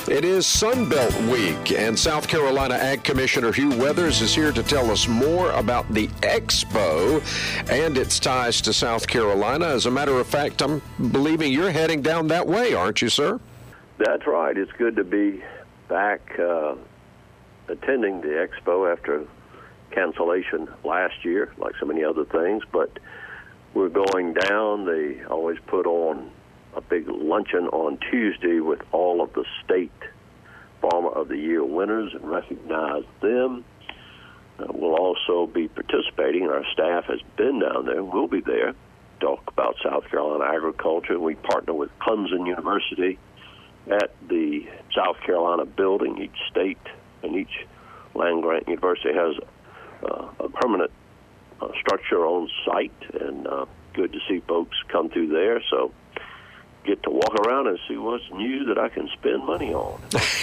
It is Sunbelt Week, and South Carolina Ag Commissioner Hugh Weathers is here to tell us more about the Expo and its ties to South Carolina. As a matter of fact, I'm believing you're heading down that way, aren't you, sir? That's right. It's good to be back attending the Expo after cancellation last year, like so many other things. But we're going down. They always put on a big luncheon on Tuesday with all of the state Farmer of the Year winners and recognize them. We'll also be participating. Our staff has been down there. We'll be there to talk about South Carolina agriculture. We partner with Clemson University at the South Carolina building. Each state and each land-grant university has a permanent structure on site, and good to see folks come through there. So get to walk around and see what's new that I can spend money on.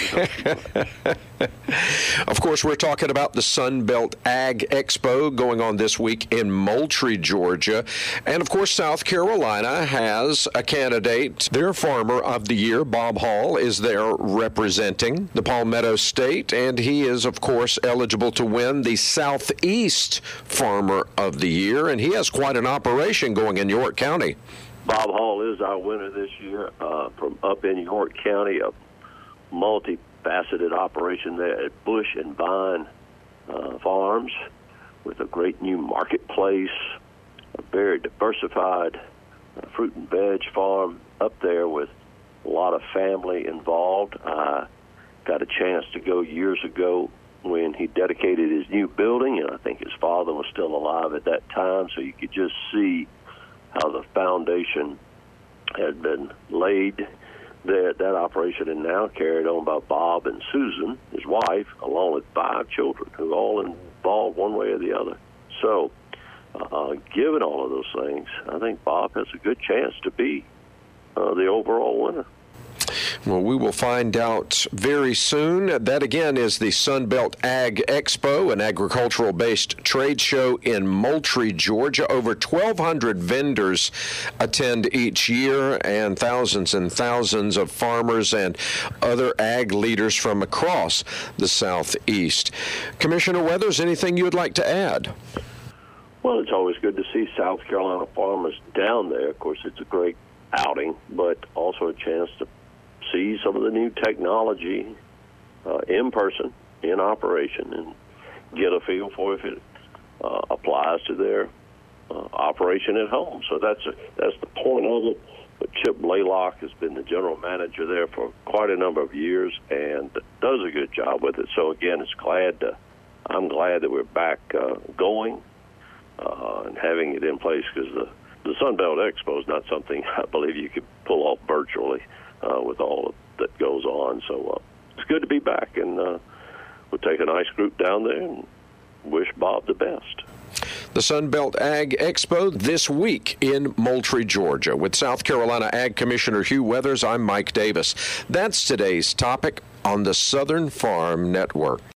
Of course, we're talking about the Sunbelt Ag Expo going on this week in Moultrie, Georgia. And, of course, South Carolina has a candidate. Their Farmer of the Year, Bob Hall, is there representing the Palmetto State, and he is, of course, eligible to win the Southeast Farmer of the Year, and he has quite an operation going in York County. Bob Hall is our winner this year from up in York County, a multifaceted operation there at Bush and Vine Farms with a great new marketplace, a very diversified fruit and veg farm up there with a lot of family involved. I got a chance to go years ago when he dedicated his new building, and I think his father was still alive at that time, so you could just see how the foundation had been laid there at that operation, and now carried on by Bob and Susan, his wife, along with 5 children who are all involved one way or the other. So, given all of those things, I think Bob has a good chance to be the overall winner. Well, we will find out very soon. That, again, is the Sunbelt Ag Expo, an agricultural-based trade show in Moultrie, Georgia. Over 1,200 vendors attend each year, and thousands of farmers and other ag leaders from across the Southeast. Commissioner Weathers, anything you would like to add? Well, it's always good to see South Carolina farmers down there. Of course, it's a great outing, but also a chance to see some of the new technology in person, in operation, and get a feel for if it applies to their operation at home. So that's the point of it. But Chip Blaylock has been the general manager there for quite a number of years and does a good job with it. So again, I'm glad that we're back going and having it in place, because the Sunbelt Expo is not something I believe you could pull off virtually with all that goes on. So it's good to be back, and we'll take a nice group down there and wish Bob the best. The Sunbelt Ag Expo this week in Moultrie, Georgia. With South Carolina Ag Commissioner Hugh Weathers, I'm Mike Davis. That's today's topic on the Southern Farm Network.